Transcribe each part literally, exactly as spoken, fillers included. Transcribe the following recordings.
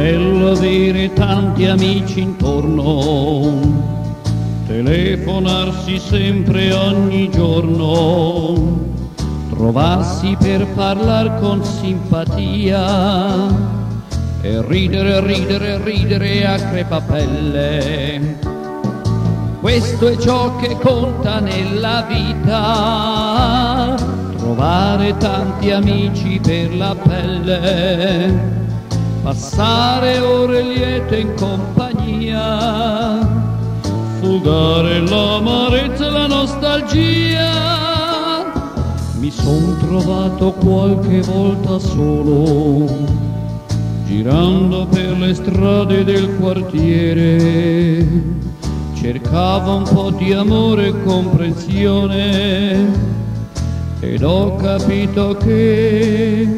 bello avere tanti amici intorno, telefonarsi sempre ogni giorno, trovarsi per parlar con simpatia e ridere, ridere, ridere a crepapelle. Questo è ciò che conta nella vita, trovare tanti amici per la pelle, passare ore liete in compagnia, fugare l'amarezza e la nostalgia. Mi son trovato qualche volta solo, girando per le strade del quartiere, cercavo un po' di amore e comprensione, ed ho capito che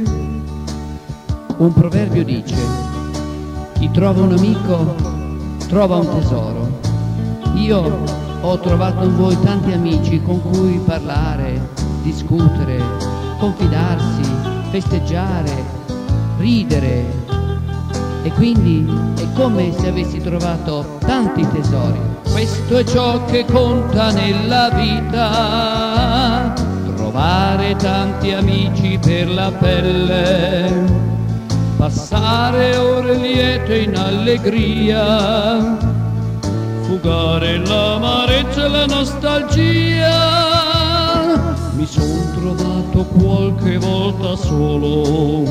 un proverbio dice: chi trova un amico trova un tesoro. Io ho trovato in voi tanti amici con cui parlare, discutere, confidarsi, festeggiare, ridere, e quindi è come se avessi trovato tanti tesori. Questo è ciò che conta nella vita, trovare tanti amici per la pelle, passare ore liete in allegria, fugare l'amarezza e la nostalgia. Mi son trovato qualche volta solo,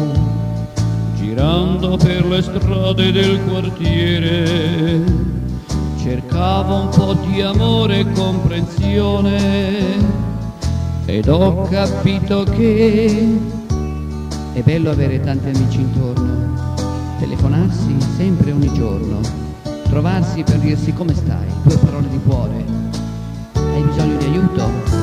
girando per le strade del quartiere, cercavo un po' di amore e comprensione, ed ho capito che è bello avere tanti amici intorno, telefonarsi sempre ogni giorno, trovarsi per dirsi come stai, due parole di cuore. Hai bisogno di aiuto?